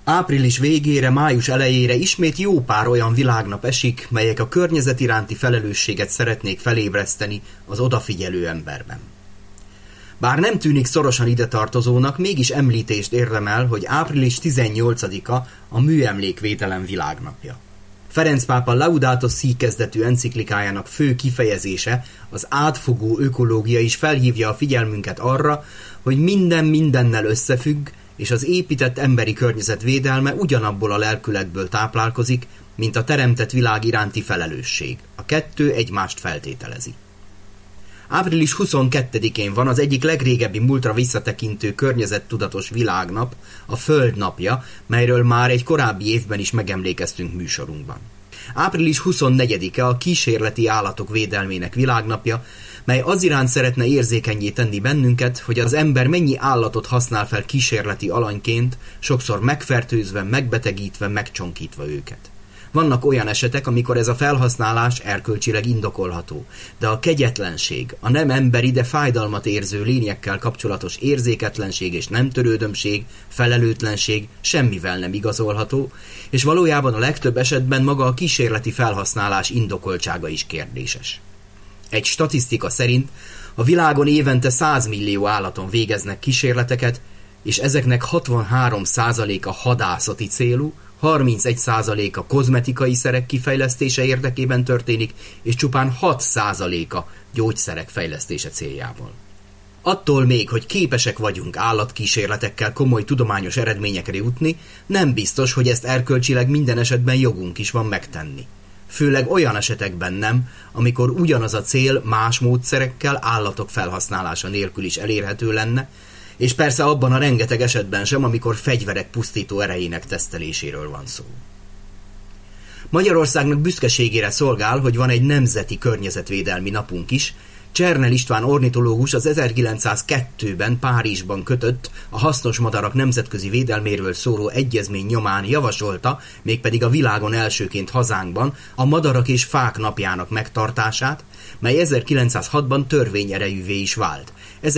Április végére, május elejére ismét jó pár olyan világnap esik, melyek a környezet iránti felelősséget szeretnék felébreszteni az odafigyelő emberben. Bár nem tűnik szorosan ide tartozónak, mégis említést érdemel, hogy április 18-a a műemlékvédelem világnapja. Ferenc pápa Laudato Si kezdetű enciklikájának fő kifejezése, az átfogó ökológia is felhívja a figyelmünket arra, hogy minden mindennel összefügg, és az épített emberi környezet védelme ugyanabból a lelkületből táplálkozik, mint a teremtett világ iránti felelősség. A kettő egymást feltételezi. Április 22-én van az egyik legrégebbi múltra visszatekintő környezettudatos világnap, a Föld napja, melyről már egy korábbi évben is megemlékeztünk műsorunkban. Április 24-e a kísérleti állatok védelmének világnapja, mely az iránt szeretne érzékennyé tenni bennünket, hogy az ember mennyi állatot használ fel kísérleti alanyként, sokszor megfertőzve, megbetegítve, megcsonkítva őket. Vannak olyan esetek, amikor ez a felhasználás erkölcsileg indokolható, de a kegyetlenség, a nem emberi, de fájdalmat érző lényekkel kapcsolatos érzéketlenség és nem törődömség, felelőtlenség semmivel nem igazolható, és valójában a legtöbb esetben maga a kísérleti felhasználás indokoltsága is kérdéses. Egy statisztika szerint a világon évente 100 millió állaton végeznek kísérleteket, és ezeknek 63%-a hadászati célú, 31%-a kozmetikai szerek kifejlesztése érdekében történik, és csupán 6%-a gyógyszerek fejlesztése céljából. Attól még, hogy képesek vagyunk állatkísérletekkel komoly tudományos eredményekre jutni, nem biztos, hogy ezt erkölcsileg minden esetben jogunk is van megtenni. Főleg olyan esetekben nem, amikor ugyanaz a cél más módszerekkel, állatok felhasználása nélkül is elérhető lenne, és persze abban a rengeteg esetben sem, amikor fegyverek pusztító erejének teszteléséről van szó. Magyarországnak büszkeségére szolgál, hogy van egy nemzeti környezetvédelmi napunk is. Csernel István ornitológus az 1902-ben Párizsban kötött a hasznos madarak nemzetközi védelméről szóló egyezmény nyomán javasolta, mégpedig a világon elsőként hazánkban a madarak és fák napjának megtartását, mely 1906-ban törvényerejűvé is vált.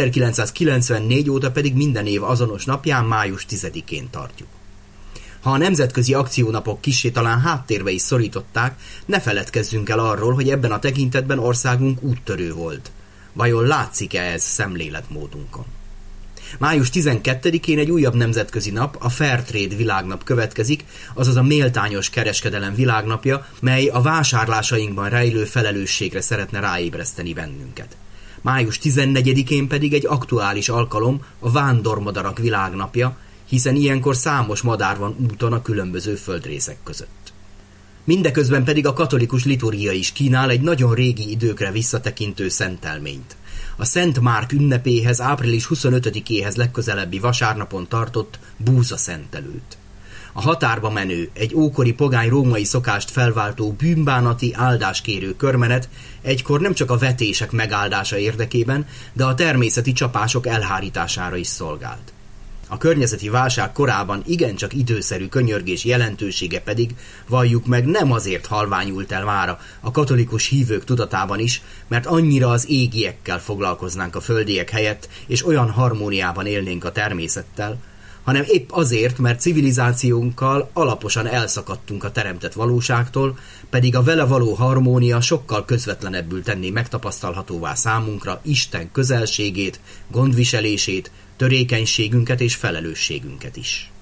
1994 óta pedig minden év azonos napján, május 10-én tartjuk. Ha a nemzetközi akciónapok kissé talán háttérbe is szorították, ne feledkezzünk el arról, hogy ebben a tekintetben országunk úttörő volt. Vajon látszik-e ez szemléletmódunkon? Május 12-én egy újabb nemzetközi nap, a Fairtrade világnap következik, azaz a méltányos kereskedelem világnapja, mely a vásárlásainkban rejlő felelősségre szeretne ráébreszteni bennünket. Május 14-én pedig egy aktuális alkalom, a vándormadarak világnapja, hiszen ilyenkor számos madár van úton a különböző földrészek között. Mindeközben pedig a katolikus liturgia is kínál egy nagyon régi időkre visszatekintő szentelményt. A Szent Márk ünnepéhez, április 25-éhez legközelebbi vasárnapon tartott búzaszentelőt. A határba menő, egy ókori pogány római szokást felváltó bűnbánati áldáskérő körmenet egykor nem csak a vetések megáldása érdekében, de a természeti csapások elhárítására is szolgált. A környezeti válság korában igencsak időszerű könyörgés jelentősége pedig, valljuk meg, nem azért halványult el mára a katolikus hívők tudatában is, mert annyira az égiekkel foglalkoznánk a földiek helyett, és olyan harmóniában élnénk a természettel, hanem épp azért, mert civilizációnkkal alaposan elszakadtunk a teremtett valóságtól, pedig a vele való harmónia sokkal közvetlenebbül tenné megtapasztalhatóvá számunkra Isten közelségét, gondviselését, törékenységünket és felelősségünket is.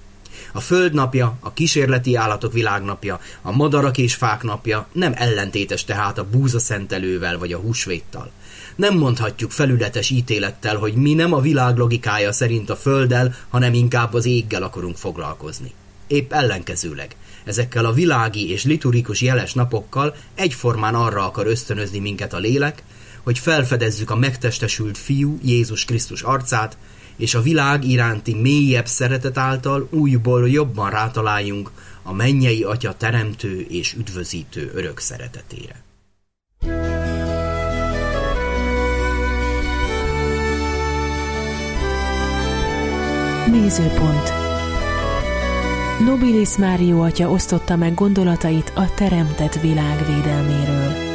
A Föld napja, a kísérleti állatok világnapja, a madarak és fák napja nem ellentétes tehát a búzaszentelővel vagy a húsvéttal. Nem mondhatjuk felületes ítélettel, hogy mi nem a világ logikája szerint a Földdel, hanem inkább az éggel akarunk foglalkozni. Épp ellenkezőleg, ezekkel a világi és liturgikus jeles napokkal egyformán arra akar ösztönözni minket a lélek, hogy felfedezzük a megtestesült Fiú, Jézus Krisztus arcát, és a világ iránti mélyebb szeretet által újból jobban rátaláljunk a mennyei Atya teremtő és üdvözítő örök szeretetére. Nézőpont. Nobilis Mário atya osztotta meg gondolatait a teremtett világ védelméről.